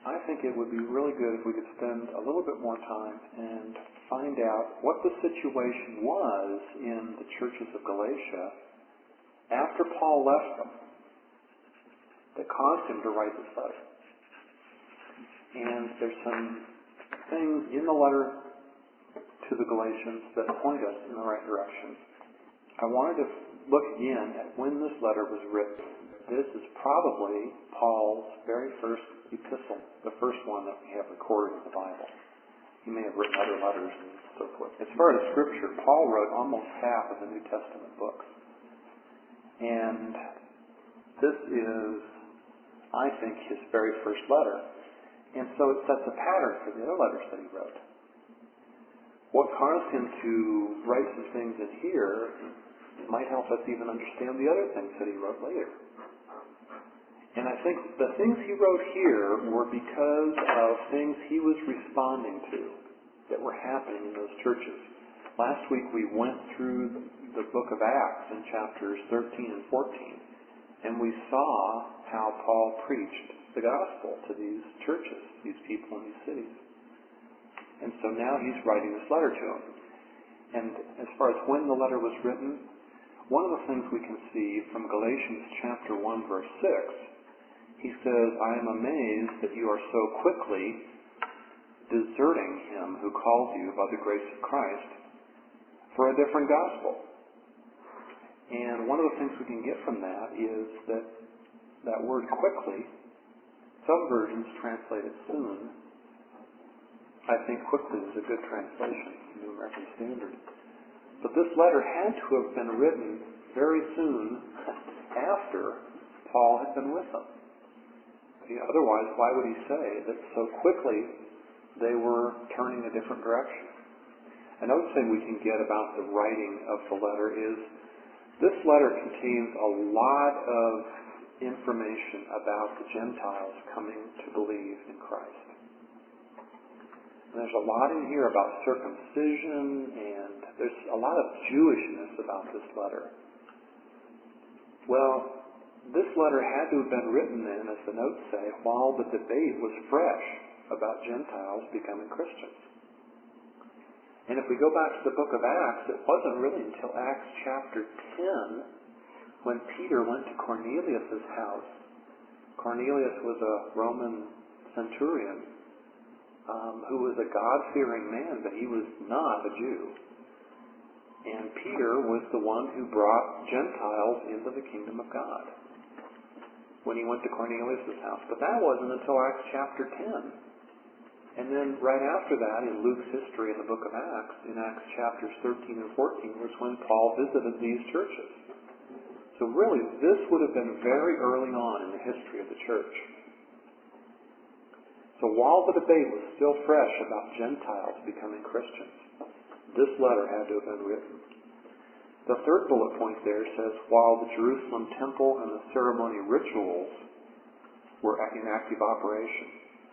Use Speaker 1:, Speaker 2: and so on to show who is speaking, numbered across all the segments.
Speaker 1: I think it would be really good if we could spend a little bit more time and find out what the situation was in the churches of Galatia after Paul left them that caused him to write this letter. And there's some things in the letter to the Galatians that point us in the right direction. I wanted to look again at when this letter was written. This is probably Paul's very first epistle, the first one that we have recorded in the Bible. He may have written other letters and so forth. As far as Scripture, Paul wrote almost half of the New Testament books. And this is, I think, his very first letter. And so it sets a pattern for the other letters that he wrote. What caused him to write some things in here might help us even understand the other things that he wrote later. And I think the things he wrote here were because of things he was responding to that were happening in those churches. Last week we went through the book of Acts in chapters 13 and 14, and we saw how Paul preached the gospel to these churches, these people in these cities. And so now he's writing this letter to them. And as far as when the letter was written, one of the things we can see from Galatians chapter 1, verse 6, he says, I am amazed that you are so quickly deserting him who calls you by the grace of Christ for a different gospel. And one of the things we can get from that is that that word quickly, some versions translate it soon. I think quickly is a good translation from the American Standard. But this letter had to have been written very soon after Paul had been with them. Otherwise, why would he say that so quickly they were turning a different direction? Another thing we can get about the writing of the letter is this letter contains a lot of information about the Gentiles coming to believe in Christ. And there's a lot in here about circumcision, and there's a lot of Jewishness about this letter. Well, this letter had to have been written then, as the notes say, while the debate was fresh about Gentiles becoming Christians. And if we go back to the book of Acts, it wasn't really until Acts chapter 10 when Peter went to Cornelius' house. Cornelius was a Roman centurion who was a God-fearing man, but he was not a Jew. And Peter was the one who brought Gentiles into the kingdom of God when he went to Cornelius' house. But that wasn't until Acts chapter 10. And then right after that, in Luke's history in the book of Acts, in Acts chapters 13 and 14, was when Paul visited these churches. So really, this would have been very early on in the history of the church. So while the debate was still fresh about Gentiles becoming Christians, this letter had to have been written. The third bullet point there says, while the Jerusalem temple and the ceremony rituals were in active operation.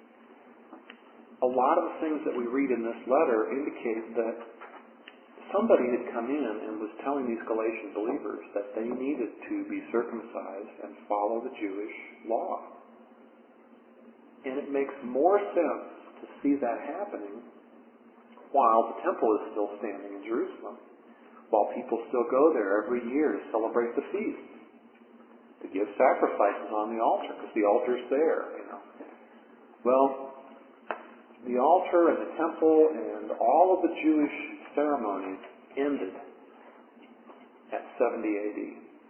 Speaker 1: A lot of the things that we read in this letter indicate that somebody had come in and was telling these Galatian believers that they needed to be circumcised and follow the Jewish law. And it makes more sense to see that happening while the temple is still standing in Jerusalem, while people still go there every year to celebrate the feast, to give sacrifices on the altar, because the altar's there, Well, the altar and the temple and all of the Jewish ceremonies ended at 70 AD,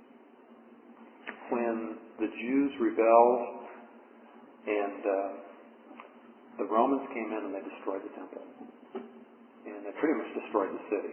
Speaker 1: when the Jews rebelled and the Romans came in and they destroyed the temple. And they pretty much destroyed the city.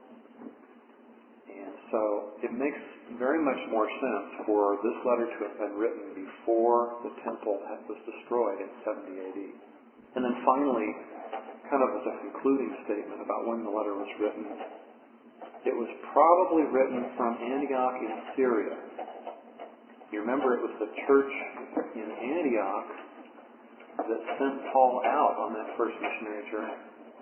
Speaker 1: And so it makes very much more sense for this letter to have been written before the temple was destroyed in 70 AD. And then finally, kind of as a concluding statement about when the letter was written, it was probably written from Antioch in Syria. You remember it was the church in Antioch that sent Paul out on that first missionary journey.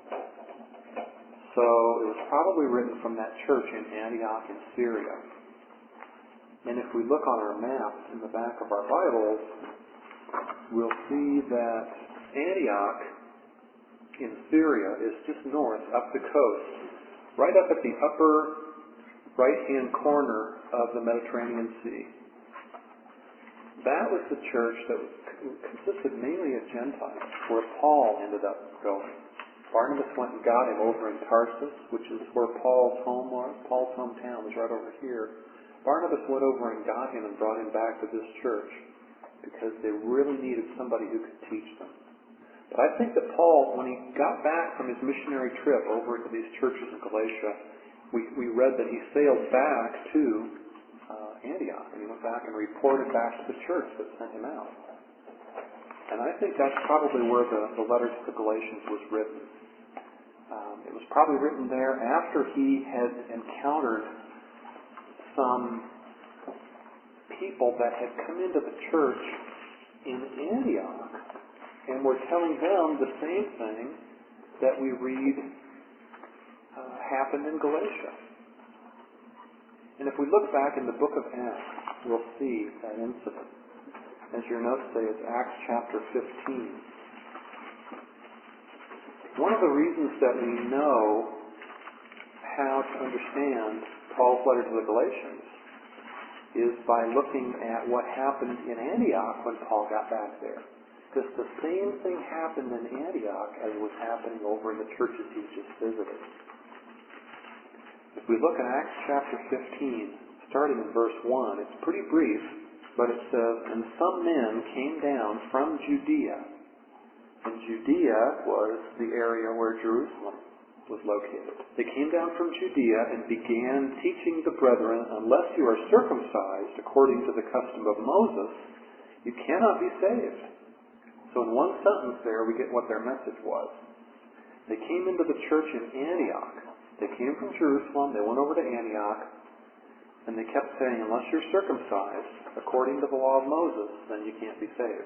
Speaker 1: So it was probably written from that church in Antioch in Syria. And if we look on our maps in the back of our Bibles, we'll see that Antioch in Syria is just north, up the coast, right up at the upper right-hand corner of the Mediterranean Sea. That was the church that consisted mainly of Gentiles, where Paul ended up going. Barnabas went and got him over in Tarsus, which is where Paul's home was. Paul's hometown was right over here. Barnabas went over and got him and brought him back to this church because they really needed somebody who could teach them. But I think that Paul, when he got back from his missionary trip over to these churches in Galatia, we read that he sailed back to Antioch, and he went back and reported back to the church that sent him out. And I think that's probably where the letter to the Galatians was written. It was probably written there after he had encountered some people that had come into the church in Antioch and were telling them the same thing that we read happened in Galatia. And if we look back in the book of Acts, we'll see that incident. As your notes say, it's Acts chapter 15. One of the reasons that we know how to understand Paul's letter to the Galatians is by looking at what happened in Antioch when Paul got back there. Because the same thing happened in Antioch as was happening over in the churches he just visited. If we look at Acts chapter 15, starting in verse 1, it's pretty brief, but it says, "And some men came down from Judea." And Judea was the area where Jerusalem was located. They came down from Judea and began teaching the brethren, "Unless you are circumcised according to the custom of Moses, you cannot be saved." So in one sentence there, we get what their message was. They came into the church in Antioch. They came from Jerusalem, they went over to Antioch, and they kept saying, "Unless you're circumcised according to the law of Moses, then you can't be saved."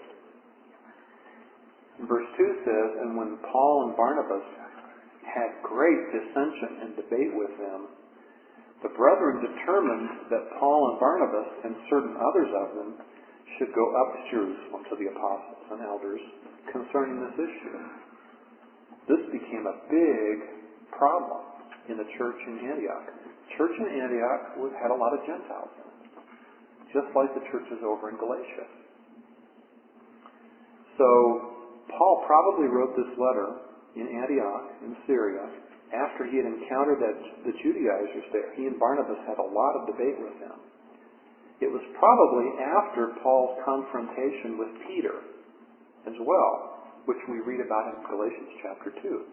Speaker 1: And verse 2 says, "And when Paul and Barnabas had great dissension and debate with them, the brethren determined that Paul and Barnabas and certain others of them should go up to Jerusalem to the apostles and elders concerning this issue." This became a big problem in the church in Antioch. The church in Antioch had a lot of Gentiles in it, just like the churches over in Galatia. So Paul probably wrote this letter in Antioch, in Syria, after he had encountered the Judaizers there. He and Barnabas had a lot of debate with them. It was probably after Paul's confrontation with Peter as well, which we read about in Galatians chapter 2.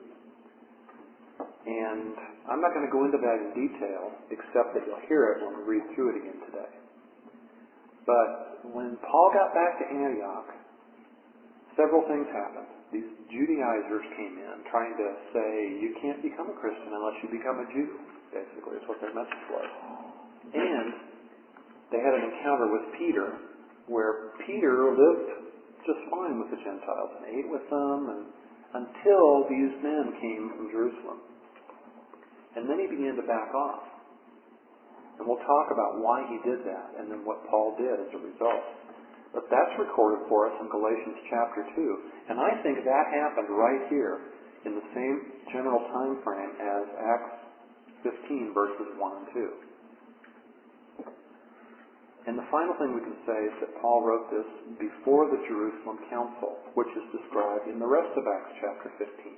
Speaker 1: And I'm not going to go into that in detail, except that you'll hear it when we read through it again today. But when Paul got back to Antioch, several things happened. These Judaizers came in trying to say, "You can't become a Christian unless you become a Jew," basically. That's what their message was. And they had an encounter with Peter, where Peter lived just fine with the Gentiles and ate with them until these men came from Jerusalem. And then he began to back off. And we'll talk about why he did that and then what Paul did as a result. But that's recorded for us in Galatians chapter 2. And I think that happened right here in the same general time frame as Acts 15 verses 1 and 2. And the final thing we can say is that Paul wrote this before the Jerusalem Council, which is described in the rest of Acts chapter 15.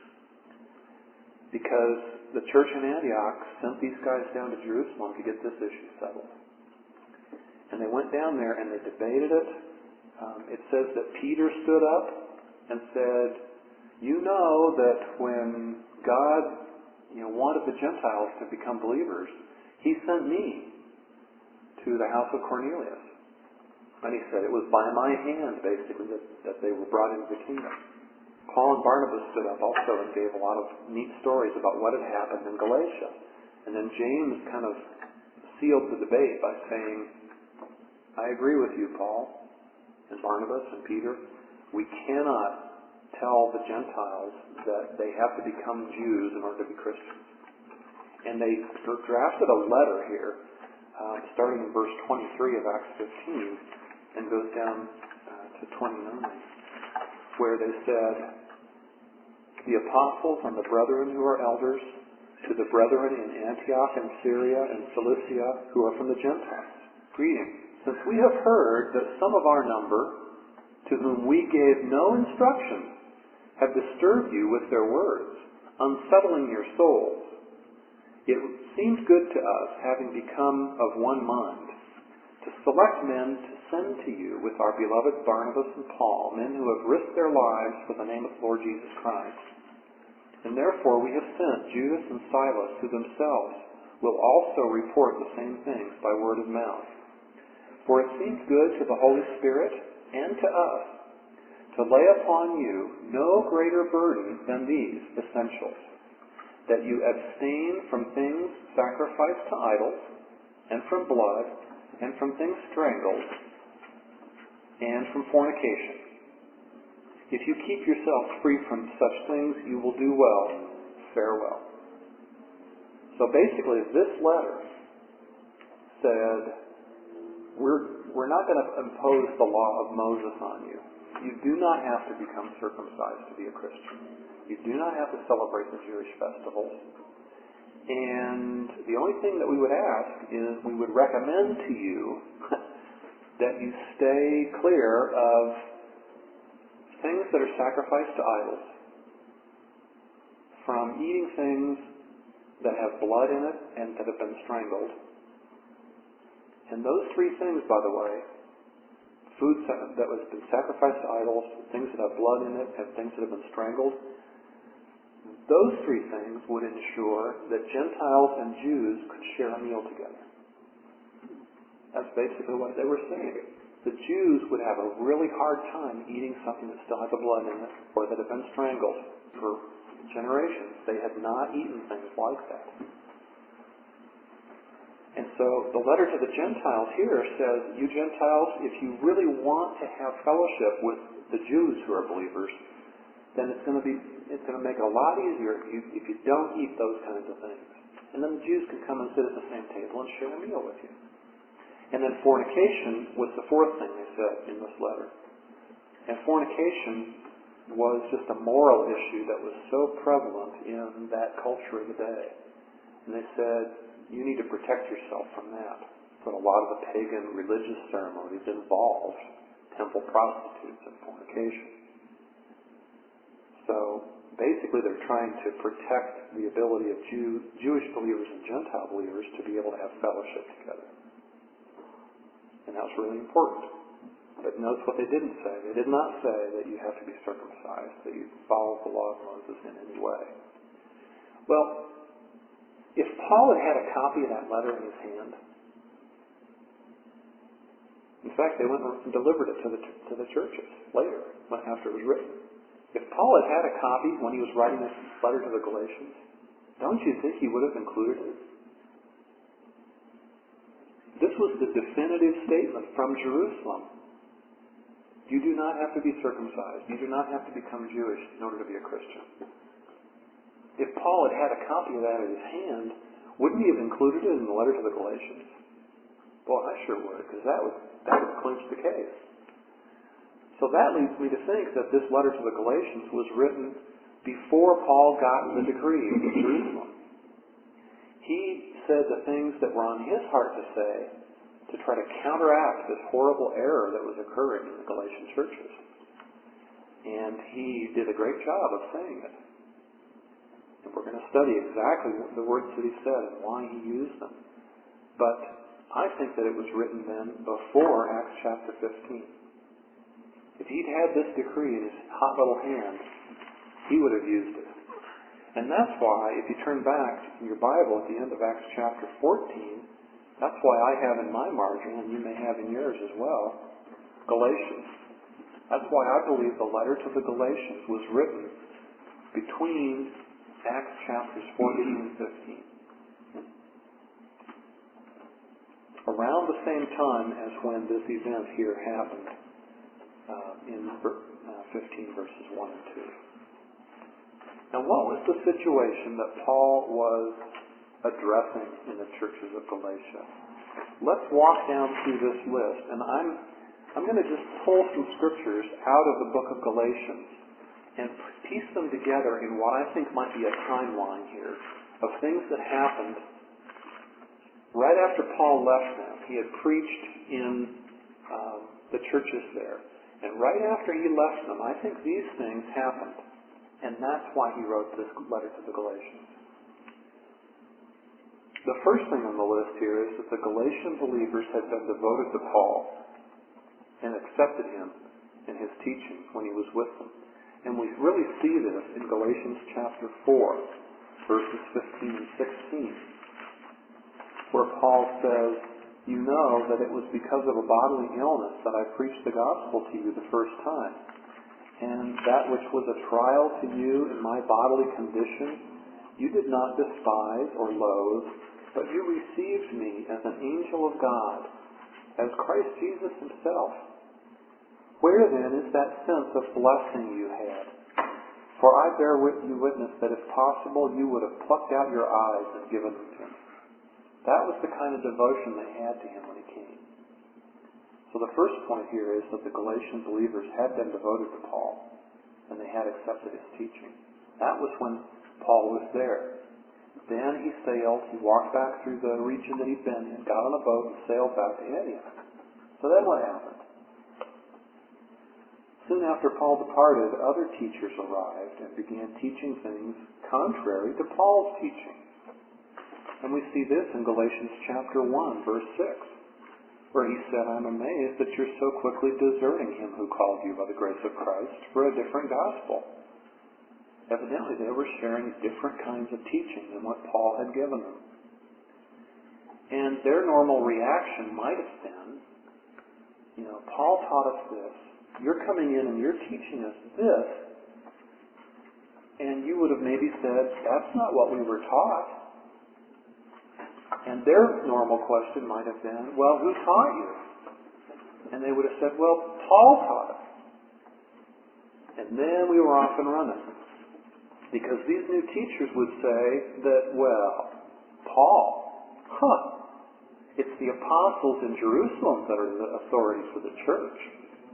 Speaker 1: Because the church in Antioch sent these guys down to Jerusalem to get this issue settled. And they went down there and they debated it. It says that Peter stood up and said, "You know that when God wanted the Gentiles to become believers, he sent me to the house of Cornelius." And he said it was by my hand, basically, that they were brought into the kingdom. Paul and Barnabas stood up also and gave a lot of neat stories about what had happened in Galatia. And then James kind of sealed the debate by saying, "I agree with you, Paul and Barnabas and Peter. We cannot tell the Gentiles that they have to become Jews in order to be Christians." And they drafted a letter here, starting in verse 23 of Acts 15, and goes down to 29. where they said, the apostles and the brethren who are elders, to the brethren in Antioch and Syria and Cilicia who are from the Gentiles, greeting. Since we have heard that some of our number, to whom we gave no instruction, have disturbed you with their words, unsettling your souls, it seems good to us, having become of one mind, to select men to send to you with our beloved Barnabas and Paul, men who have risked their lives for the name of the Lord Jesus Christ. And therefore we have sent Judas and Silas, who themselves will also report the same things by word of mouth. For it seems good to the Holy Spirit and to us to lay upon you no greater burden than these essentials, that you abstain from things sacrificed to idols, and from blood, and from things strangled, and from fornication. If you keep yourselves free from such things, you will do well. Farewell. So basically, this letter said, we're not going to impose the law of Moses on you. You do not have to become circumcised to be a Christian. You do not have to celebrate the Jewish festivals. And the only thing that we would ask is we would recommend to you that you stay clear of things that are sacrificed to idols, from eating things that have blood in it and that have been strangled. And those three things, by the way, food that has been sacrificed to idols, things that have blood in it, and things that have been strangled, those three things would ensure that Gentiles and Jews could share a meal together. That's basically what they were saying. The Jews would have a really hard time eating something that still had the blood in it or that had been strangled. For generations, they had not eaten things like that. And so the letter to the Gentiles here says, you Gentiles, if you really want to have fellowship with the Jews who are believers, then it's going to make it a lot easier if you don't eat those kinds of things. And then the Jews can come and sit at the same table and share a meal with you. And then fornication was the fourth thing they said in this letter. And fornication was just a moral issue that was so prevalent in that culture of the day. And they said, you need to protect yourself from that. But a lot of the pagan religious ceremonies involved temple prostitutes and fornication. So basically they're trying to protect the ability of Jewish believers and Gentile believers to be able to have fellowship together. And that was really important. But notice what they didn't say. They did not say that you have to be circumcised, that you follow the law of Moses in any way. Well, if Paul had had a copy of that letter in his hand, in fact, they went and delivered it to the churches later, after it was written. If Paul had had a copy when he was writing this letter to the Galatians, don't you think he would have included it? This was the definitive statement from Jerusalem. You do not have to be circumcised. You do not have to become Jewish in order to be a Christian. If Paul had had a copy of that in his hand, wouldn't he have included it in the letter to the Galatians? Well, I sure would, because that would clinch the case. So that leads me to think that this letter to the Galatians was written before Paul got the decree in Jerusalem. He said the things that were on his heart to say to try to counteract this horrible error that was occurring in the Galatian churches. And he did a great job of saying it. And we're going to study exactly the words that he said and why he used them. But I think that it was written then before Acts chapter 15. If he'd had this decree in his hot little hand, he would have used it. And that's why, if you turn back in your Bible at the end of Acts chapter 14, that's why I have in my margin, and you may have in yours as well, Galatians. That's why I believe the letter to the Galatians was written between Acts chapters 14 and 15. Around the same time as when this event here happened in 15 verses 1 and 2. Now, what was the situation that Paul was addressing in the churches of Galatia? Let's walk down through this list, and I'm going to just pull some scriptures out of the book of Galatians and piece them together in what I think might be a timeline here of things that happened right after Paul left them. He had preached in the churches there. And right after he left them, I think these things happened. And that's why he wrote this letter to the Galatians. The first thing on the list here is that the Galatian believers had been devoted to Paul and accepted him in his teaching when he was with them. And we really see this in Galatians chapter 4, verses 15 and 16, where Paul says, "You know that it was because of a bodily illness that I preached the gospel to you the first time. And that which was a trial to you in my bodily condition, you did not despise or loathe, but you received me as an angel of God, as Christ Jesus himself. Where then is that sense of blessing you had? For I bear you witness that if possible you would have plucked out your eyes and given them to him." That was the kind of devotion they had to him when he came. So the first point here is that the Galatian believers had been devoted to Paul, and they had accepted his teaching. That was when Paul was there. Then he sailed, he walked back through the region that he'd been in, got on a boat and sailed back to Antioch. So then what happened? Soon after Paul departed, other teachers arrived and began teaching things contrary to Paul's teaching. And we see this in Galatians chapter 1, verse 6, where he said, "I'm amazed that you're so quickly deserting him who called you by the grace of Christ for a different gospel." Evidently, they were sharing different kinds of teaching than what Paul had given them. And their normal reaction might have been, Paul taught us this. You're coming in and you're teaching us this. And you would have maybe said, "That's not what we were taught." And their normal question might have been, "Well, who taught you?" And they would have said, "Well, Paul taught us." And then we were off and running. Because these new teachers would say that, "Well, Paul, it's the apostles in Jerusalem that are the authorities for the church."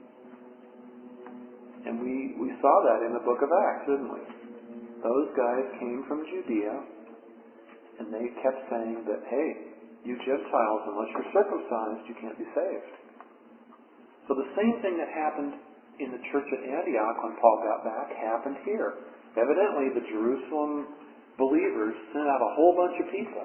Speaker 1: And we saw that in the book of Acts, didn't we? Those guys came from Judea, and they kept saying that, "Hey, you Gentiles, unless you're circumcised, you can't be saved." So the same thing that happened in the church at Antioch when Paul got back happened here. Evidently, the Jerusalem believers sent out a whole bunch of people,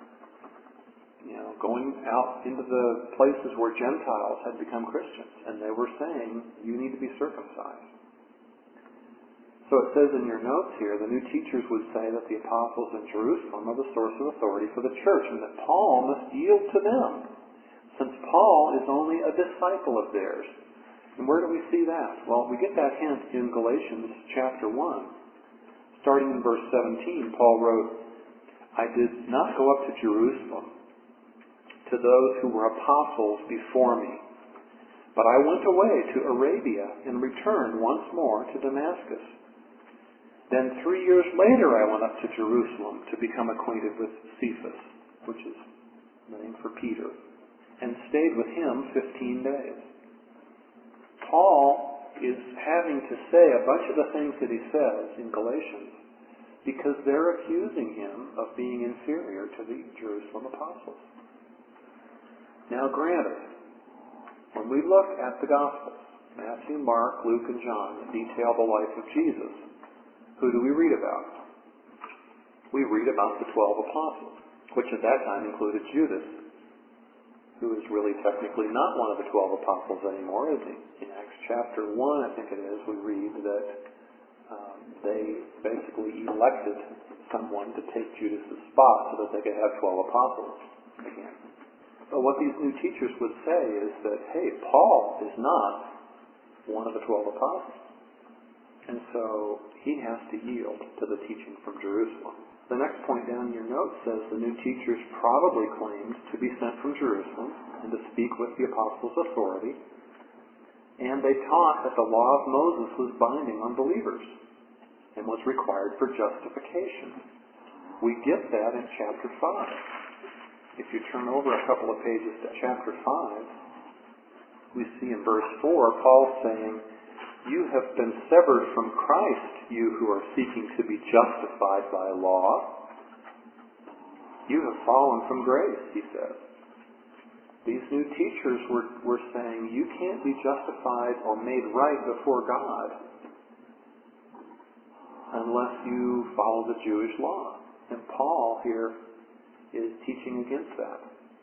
Speaker 1: going out into the places where Gentiles had become Christians, and they were saying, "You need to be circumcised." So it says in your notes here, the new teachers would say that the apostles in Jerusalem are the source of authority for the church, and that Paul must yield to them, since Paul is only a disciple of theirs. And where do we see that? Well, we get that hint in Galatians chapter 1. Starting in verse 17, Paul wrote, "I did not go up to Jerusalem to those who were apostles before me, but I went away to Arabia and returned once more to Damascus. Then 3 years later I went up to Jerusalem to become acquainted with Cephas," which is the name for Peter, "and stayed with him 15 days. Paul is having to say a bunch of the things that he says in Galatians because they're accusing him of being inferior to the Jerusalem apostles. Now granted, when we look at the Gospels, Matthew, Mark, Luke, and John, that detail the life of Jesus, who do we read about? We read about the 12 apostles, which at that time included Judas, who is really technically not one of the 12 apostles anymore, is he? In Acts chapter 1, I think it is, we read that they basically elected someone to take Judas' spot so that they could have 12 apostles again. So what these new teachers would say is that, hey, Paul is not one of the 12 apostles. And so he has to yield to the teaching from Jerusalem. The next point down in your note says the new teachers probably claimed to be sent from Jerusalem and to speak with the apostles' authority. And they taught that the law of Moses was binding on believers and was required for justification. We get that in chapter 5. If you turn over a couple of pages to chapter 5, we see in verse 4, Paul saying, "You have been severed from Christ, you who are seeking to be justified by law. You have fallen from grace," he says. These new teachers were saying, you can't be justified or made right before God unless you follow the Jewish law. And Paul here is teaching against that.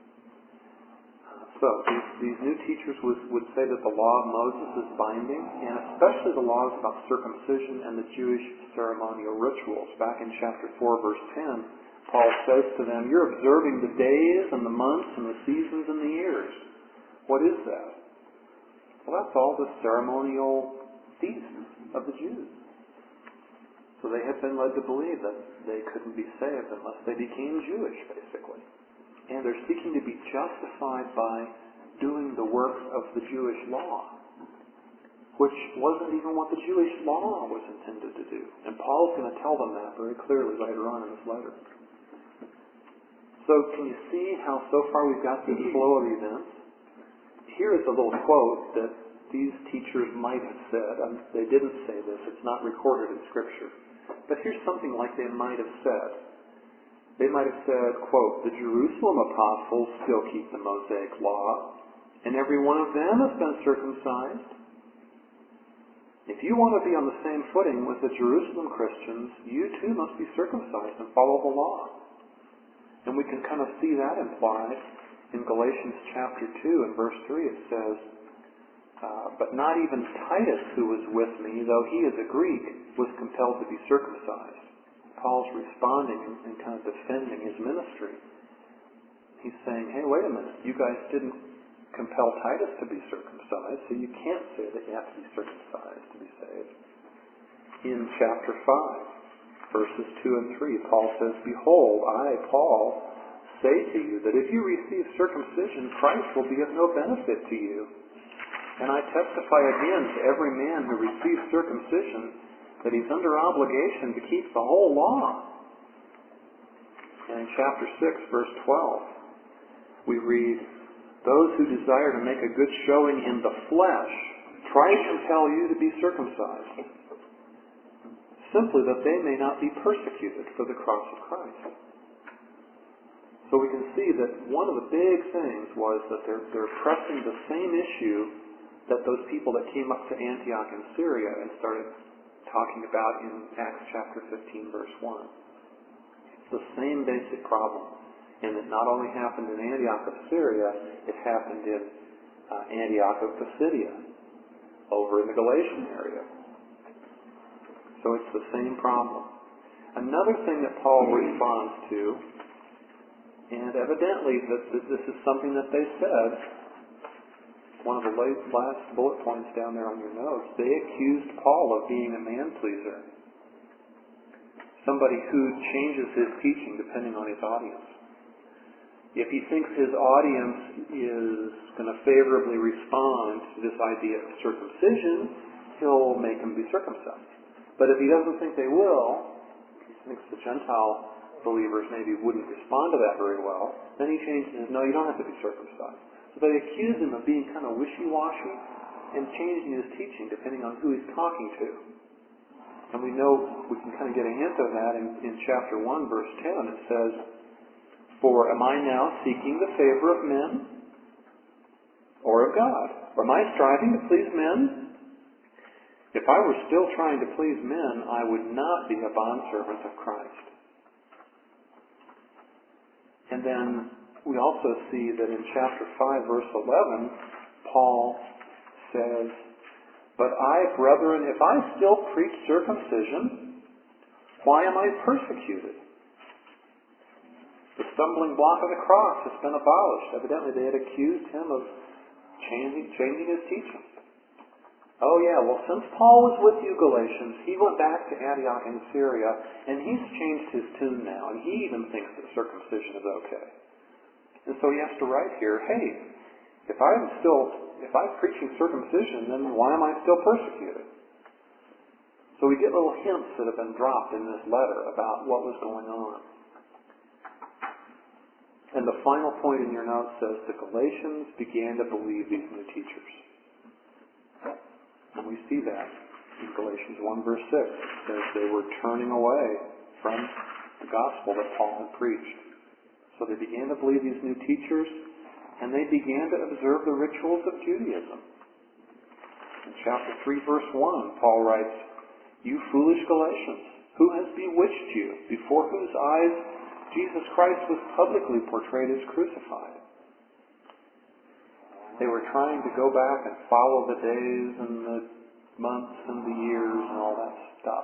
Speaker 1: So these new teachers would say that the law of Moses is binding, and especially the laws about circumcision and the Jewish ceremonial rituals. Back in chapter 4, verse 10, Paul says to them, "You're observing the days and the months and the seasons and the years." What is that? Well, that's all the ceremonial feasts of the Jews. So they had been led to believe that they couldn't be saved unless they became Jewish, basically. And they're seeking to be justified by doing the works of the Jewish law, which wasn't even what the Jewish law was intended to do. And Paul's going to tell them that very clearly later on in this letter. So can you see how so far we've got this flow of events? Here is a little quote that these teachers might have said. They didn't say this. It's not recorded in Scripture. But here's something like they might have said. They might have said, quote, "The Jerusalem apostles still keep the Mosaic law, and every one of them has been circumcised. If you want to be on the same footing with the Jerusalem Christians, you too must be circumcised and follow the law." And we can kind of see that implied in Galatians chapter 2 and verse 3. It says, "But not even Titus, who was with me, though he is a Greek, was compelled to be circumcised." Paul's responding and kind of defending his ministry. He's saying, hey, wait a minute, you guys didn't compel Titus to be circumcised, so you can't say that you have to be circumcised to be saved. In chapter 5, verses 2 and 3, Paul says, "Behold, I, Paul, say to you that if you receive circumcision, Christ will be of no benefit to you. And I testify again to every man who receives circumcision that he's under obligation to keep the whole law." And in chapter 6, verse 12, we read, "Those who desire to make a good showing in the flesh try to compel you to be circumcised, simply that they may not be persecuted for the cross of Christ." So we can see that one of the big things was that they're pressing the same issue that those people that came up to Antioch in Syria and started talking about in Acts chapter 15, verse 1. It's the same basic problem. And it not only happened in Antioch of Syria, it happened in Antioch of Pisidia, over in the Galatian area. So it's the same problem. Another thing that Paul responds to, and evidently this is something that they said, one of the last bullet points down there on your notes, they accused Paul of being a man-pleaser. Somebody who changes his teaching depending on his audience. If he thinks his audience is going to favorably respond to this idea of circumcision, he'll make them be circumcised. But if he doesn't think they will, he thinks the Gentile believers maybe wouldn't respond to that very well, then he changes, no, you don't have to be circumcised. So they accuse him of being kind of wishy-washy and changing his teaching depending on who he's talking to. And we know, we can kind of get a hint of that in chapter 1, verse 10. It says, "For am I now seeking the favor of men or of God? Or am I striving to please men? If I were still trying to please men, I would not be a bondservant of Christ." And then we also see that in chapter 5, verse 11, Paul says, "But I, brethren, if I still preach circumcision, why am I persecuted? The stumbling block of the cross has been abolished." Evidently they had accused him of changing his teaching. Oh yeah, well since Paul was with you Galatians, he went back to Antioch in Syria, and he's changed his tune now, and he even thinks that circumcision is okay. And so he has to write here, hey, if I'm preaching circumcision, then why am I still persecuted? So we get little hints that have been dropped in this letter about what was going on. And the final point in your note says the Galatians began to believe these new teachers. And we see that in Galatians 1 verse 6. It says they were turning away from the gospel that Paul had preached. So they began to believe these new teachers, and they began to observe the rituals of Judaism. In chapter 3 verse 1, Paul writes, "You foolish Galatians, who has bewitched you, before whose eyes Jesus Christ was publicly portrayed as crucified?" They were trying to go back and follow the days and the months and the years and all that stuff.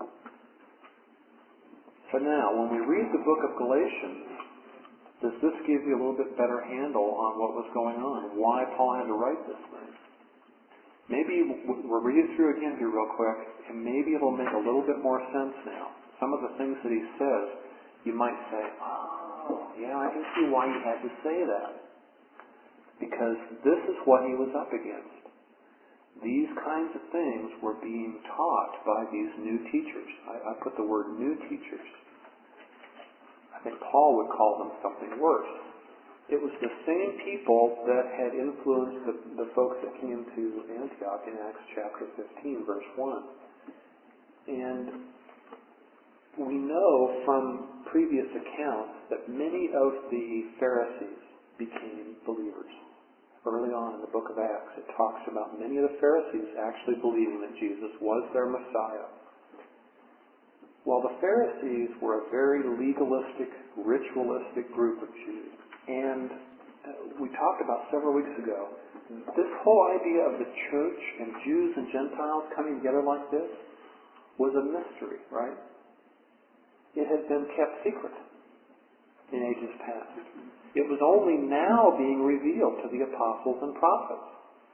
Speaker 1: So now, when we read the book of Galatians, does this give you a little bit better handle on what was going on and why Paul had to write this thing? Maybe we'll read it through again here real quick, and maybe it'll make a little bit more sense now. Some of the things that he says, you might say, "Oh, yeah, I can see why he had to say that." Because this is what he was up against. These kinds of things were being taught by these new teachers. I put the word new teachers. I think Paul would call them something worse. It was the same people that had influenced the folks that came to Antioch in Acts chapter 15, verse 1. And we know from previous accounts that many of the Pharisees became believers. Early on in the book of Acts, it talks about many of the Pharisees actually believing that Jesus was their Messiah. Well, the Pharisees were a very legalistic, ritualistic group of Jews. And we talked about several weeks ago, this whole idea of the church and Jews and Gentiles coming together like this was a mystery, right? It had been kept secret in ages past. It was only now being revealed to the apostles and prophets.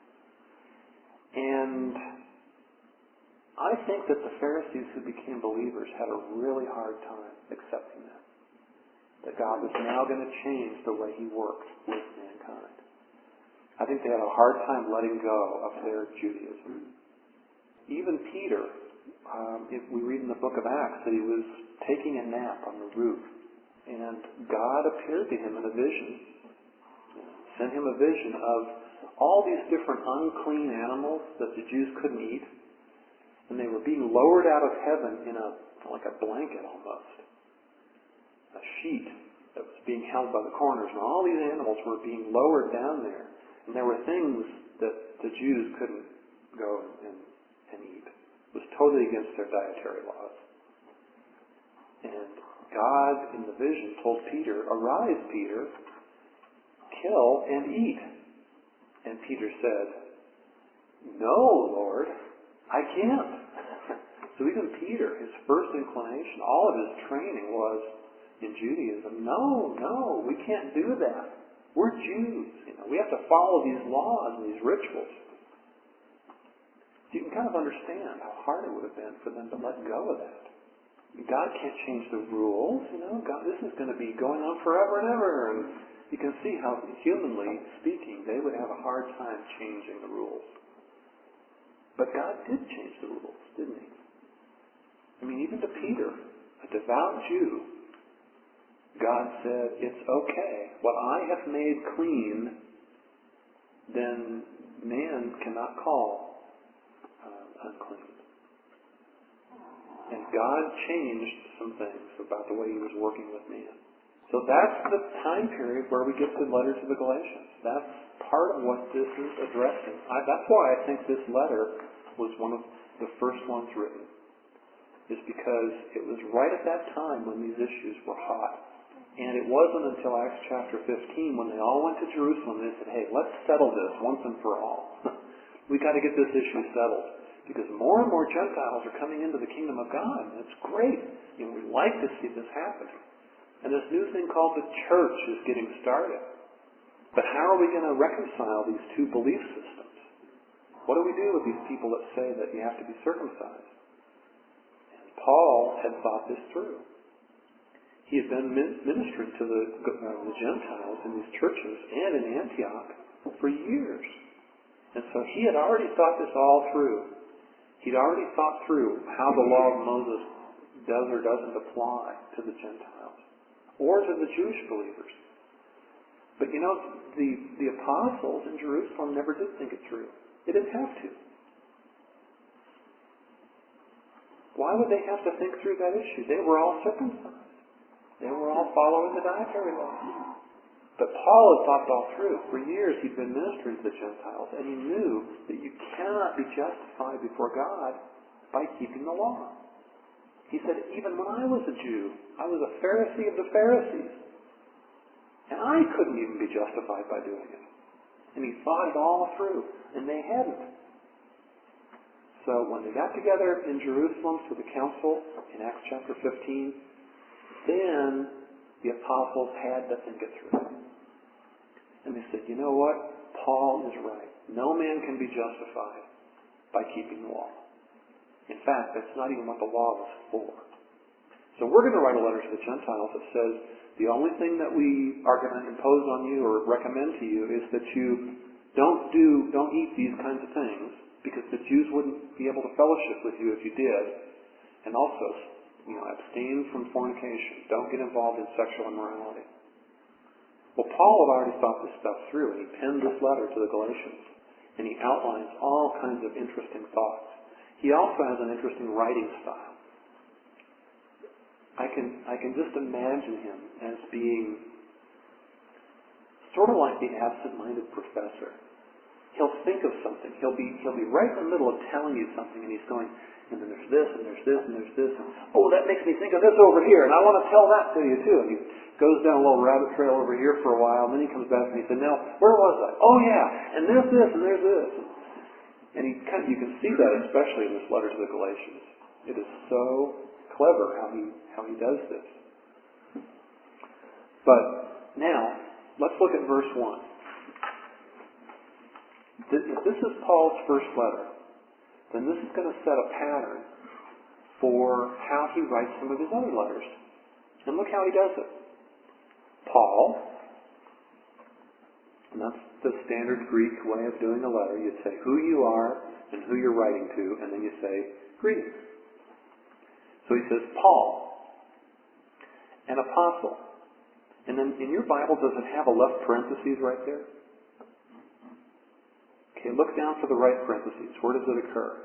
Speaker 1: And I think that the Pharisees who became believers had a really hard time accepting that. That God was now going to change the way He worked with mankind. I think they had a hard time letting go of their Judaism. Even Peter, if we read in the book of Acts that he was taking a nap on the roof, and God appeared to him in a vision, sent him a vision of all these different unclean animals that the Jews couldn't eat, and they were being lowered out of heaven in like a blanket almost, a sheet that was being held by the corners, and all these animals were being lowered down there, and there were things that the Jews couldn't go and eat. It was totally against their dietary laws. And God, in the vision, told Peter, "Arise, Peter, kill and eat." And Peter said, "No, Lord, I can't." So even Peter, his first inclination, all of his training was in Judaism. No, we can't do that. We're Jews. We have to follow these laws and these rituals. So you can kind of understand how hard it would have been for them to let go of that. God can't change the rules. God, this is going to be going on forever and ever. And you can see how, humanly speaking, they would have a hard time changing the rules. But God did change the rules, didn't He? Even to Peter, a devout Jew, God said, "It's okay. What I have made clean, then man cannot call unclean." And God changed some things about the way He was working with man. So that's the time period where we get the letter to the Galatians. That's part of what this is addressing. That's why I think this letter was one of the first ones written, is because it was right at that time when these issues were hot. And it wasn't until Acts chapter 15 when they all went to Jerusalem and they said, "Hey, let's settle this once and for all. We've got to get this issue settled. Because more and more Gentiles are coming into the kingdom of God, and it's great. We like to see this happening. And this new thing called the church is getting started. But how are we going to reconcile these two belief systems? What do we do with these people that say that you have to be circumcised?" And Paul had thought this through. He had been ministering to the Gentiles in these churches and in Antioch for years. And so he had already thought this all through. He'd already thought through how the law of Moses does or doesn't apply to the Gentiles or to the Jewish believers. But you know, the apostles in Jerusalem never did think it through. They didn't have to. Why would they have to think through that issue? They were all circumcised. They were all following the dietary law. But Paul had thought it all through. For years he'd been ministering to the Gentiles, and he knew that you cannot be justified before God by keeping the law. He said, even when I was a Jew, I was a Pharisee of the Pharisees. And I couldn't even be justified by doing it. And he thought it all through, and they hadn't. So when they got together in Jerusalem for the council in Acts chapter 15, then the apostles had to think it through. And they said, you know what? Paul is right. No man can be justified by keeping the law. In fact, that's not even what the law was for. So we're going to write a letter to the Gentiles that says, the only thing that we are going to impose on you or recommend to you is that you don't eat these kinds of things, because the Jews wouldn't be able to fellowship with you if you did. And also, abstain from fornication. Don't get involved in sexual immorality. Well, Paul had already thought this stuff through, and he penned this letter to the Galatians. And he outlines all kinds of interesting thoughts. He also has an interesting writing style. I can just imagine him as being sort of like the absent-minded professor. He'll think of something. He'll be right in the middle of telling you something, and he's going, and then there's this, and there's this, and there's this, and oh, that makes me think of this over here, and I want to tell that to you too. And he goes down a little rabbit trail over here for a while, and then he comes back and he said, now, where was I? Oh yeah, and there's this, and there's this. And you can see that especially in this letter to the Galatians. It is so clever how he does this. But now, let's look at verse 1. If this is Paul's first letter, then this is going to set a pattern for how he writes some of his other letters. And look how he does it. Paul, and that's the standard Greek way of doing a letter. You'd say who you are and who you're writing to, and then you say greetings. So he says, Paul, an apostle. And then in your Bible, does it have a left parentheses right there? Okay, look down for the right parentheses. Where does it occur?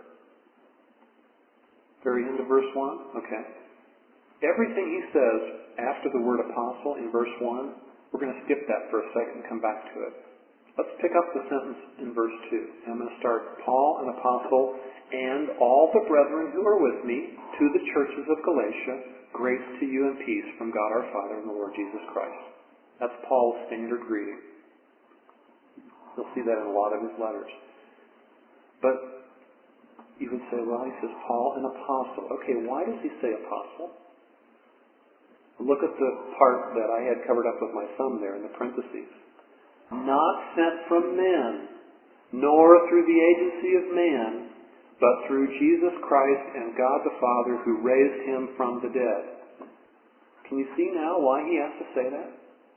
Speaker 1: Very end of verse 1? Okay. Everything he says after the word apostle in verse 1, we're going to skip that for a second and come back to it. Let's pick up the sentence in verse 2. I'm going to start, Paul, an apostle, and all the brethren who are with me, to the churches of Galatia, grace to you and peace from God our Father and the Lord Jesus Christ. That's Paul's standard greeting. You'll see that in a lot of his letters. But you would say, well, he says Paul, an apostle. Okay, why does he say apostle? Look at the part that I had covered up with my thumb there in the parentheses. Not sent from men, nor through the agency of man, but through Jesus Christ and God the Father who raised him from the dead. Can you see now why he has to say that?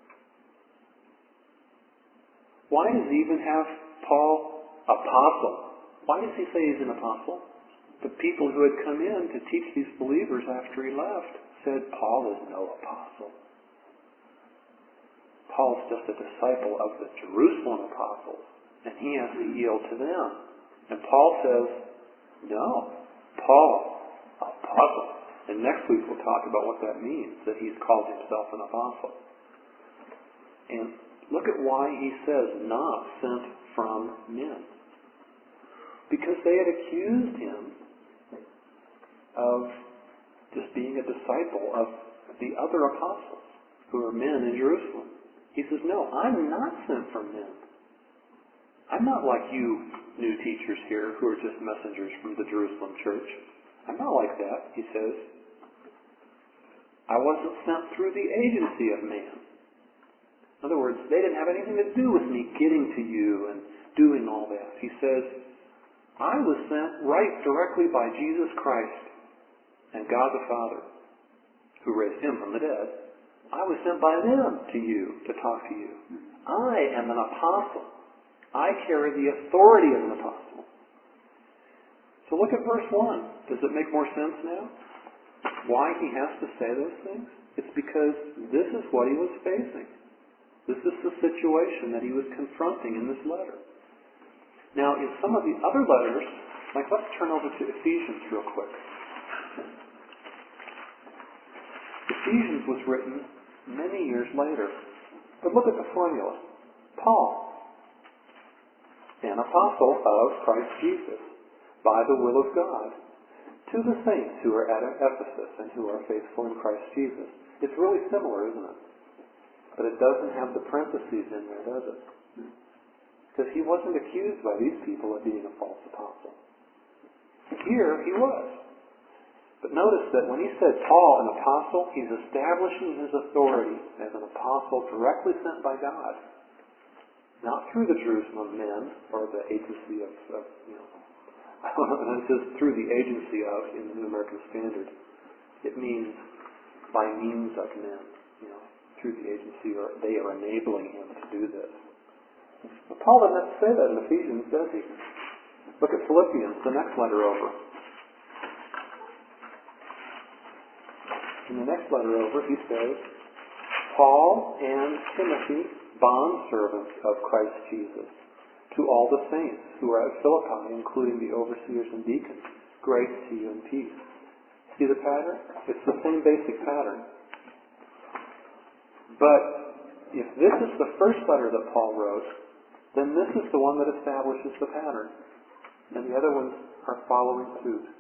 Speaker 1: Why does he even have Paul apostle? Why does he say he's an apostle? The people who had come in to teach these believers after he left said Paul is no apostle. Paul's just a disciple of the Jerusalem apostles, and he has to yield to them. And Paul says, no, Paul, apostle. And next week we'll talk about what that means, that he's called himself an apostle. And look at why he says not sent from men. Because they had accused him of just being a disciple of the other apostles who are men in Jerusalem. He says, no, I'm not sent from men. I'm not like you new teachers here who are just messengers from the Jerusalem church. I'm not like that, he says. I wasn't sent through the agency of man. In other words, they didn't have anything to do with me getting to you and doing all that. He says, I was sent right directly by Jesus Christ and God the Father, who raised him from the dead. I was sent by them to you to talk to you. I am an apostle. I carry the authority of an apostle. So look at verse 1. Does it make more sense now? Why he has to say those things? It's because this is what he was facing. This is the situation that he was confronting in this letter. Now, in some of the other letters, like let's turn over to Ephesians real quick. Ephesians was written many years later. But look at the formula. Paul, an apostle of Christ Jesus, by the will of God, to the saints who are at Ephesus and who are faithful in Christ Jesus. It's really similar, isn't it? But it doesn't have the parentheses in there, does it? Because he wasn't accused by these people of being a false apostle. Here, he was. But notice that when he said Paul, an apostle, he's establishing his authority as an apostle directly sent by God. Not through the Jerusalem men or the agency of it says through the agency of in the New American Standard. It means by means of men, through the agency, or they are enabling him to do this. But Paul doesn't have to say that in Ephesians, does he? Look at Philippians, the next letter over. In the next letter over, he says, Paul and Timothy, bondservants of Christ Jesus, to all the saints who are at Philippi, including the overseers and deacons, grace to you and peace. See the pattern? It's the same basic pattern. But if this is the first letter that Paul wrote, then this is the one that establishes the pattern. And the other ones are following suit.